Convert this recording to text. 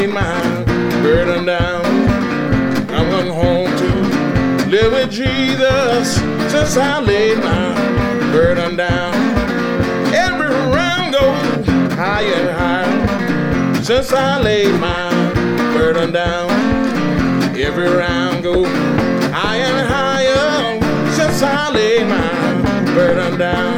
my burden down. I'm going home to live with Jesus since I laid my burden down. Every round goes higher and higher since I laid my burden down. Every round goes higher and higher since I laid my burden down.